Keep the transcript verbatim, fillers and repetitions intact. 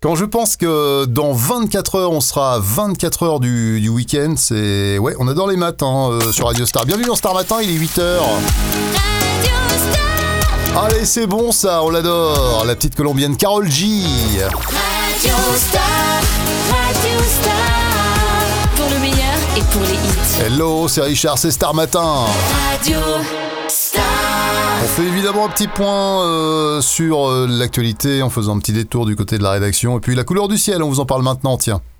Quand je pense que dans vingt-quatre heures, on sera à vingt-quatre heures du, du week-end, c'est... Ouais, on adore les maths hein, euh, sur Radio Star. Bienvenue dans Star Matin, il est huit heures. Allez, c'est bon ça, on l'adore. La petite colombienne Karol G. Radio Star, Radio Star, pour le meilleur et pour les hits. Hello, c'est Richard, c'est Star Matin. Radio Star. On fait évidemment un petit point euh, sur euh, l'actualité en faisant un petit détour du côté de la rédaction. Et puis la couleur du ciel, on vous en parle maintenant, tiens.